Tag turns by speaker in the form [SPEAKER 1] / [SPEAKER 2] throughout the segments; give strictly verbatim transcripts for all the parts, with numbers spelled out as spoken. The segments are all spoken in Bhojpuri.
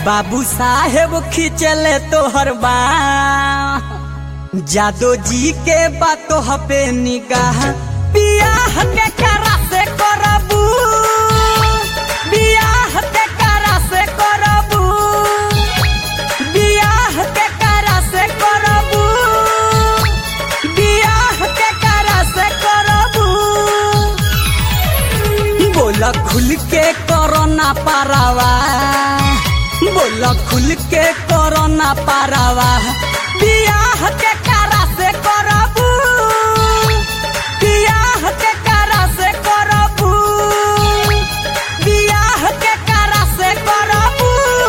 [SPEAKER 1] बाबू साहेब खिंचले तोहर बा जादो जी के बातों पे निगाह बियाह के करा से करबू बियाह के करा से करबू बियाह के करा से करबू बियाह के करा से करबू बोला खुल के करो ना पारावा बोला खुल के करो ना पारावा बियाह के करा से करबू बियाह के करा से करबू बियाह के करा से करबू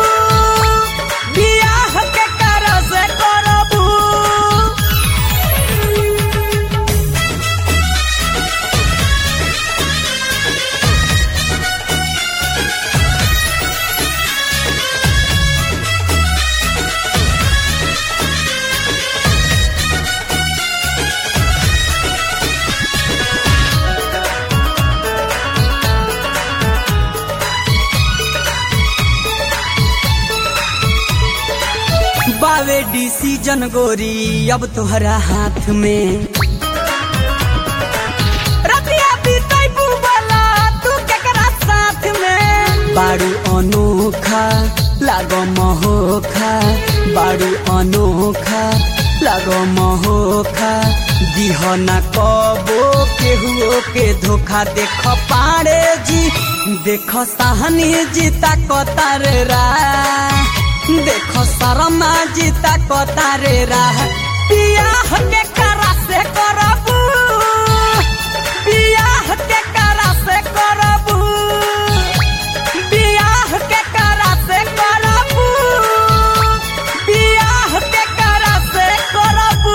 [SPEAKER 1] बियाह के करा से करबू बावे डिसीजन गोरी अब तोहरा हाथ में रतिया बीतैबू वाला तू केकरा साथ में बारू अनोखा लागो महोखा बारू अनोखा लागो महोखा दिह ना कबो केहुओ के धोखा देख पारे जी देख सहनी जीता कतार रा देखो शर्मा जीता कतारे राह बियाह के करा से करबू बियाह के करा से करबू बियाह के करा से करबू बियाह के करा से करबू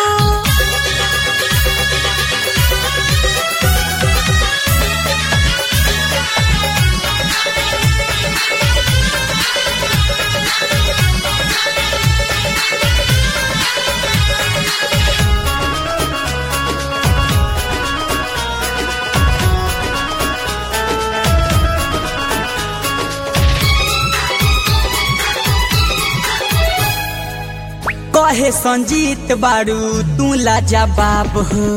[SPEAKER 1] कहे संजीत बारू तू लाजवाब हो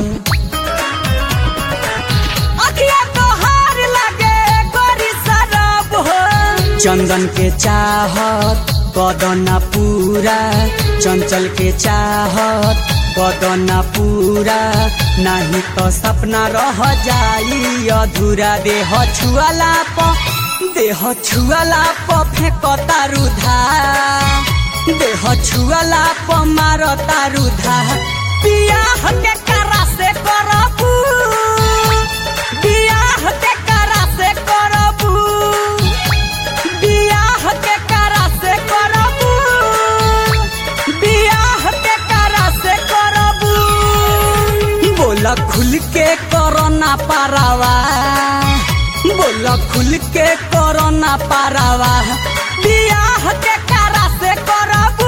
[SPEAKER 1] अखिया तोहार लागे गोरी शराब हो चंदन के चाहत कदना पूरा चंचल के चाहत कदना पूरा नहीं तो सपना रह जाई अधूरा देह छुआला प देह छुआला प फेंकता रुधा देह छुआला प मारता रुधा बियाह के करा से करबू बियाह के करा से करबू बियाह के करा से करबू बियाह के करा से करबू बोला खुल के करो ना पारावा बोला खुल के करो ना पारावा बियाह के करा से करबू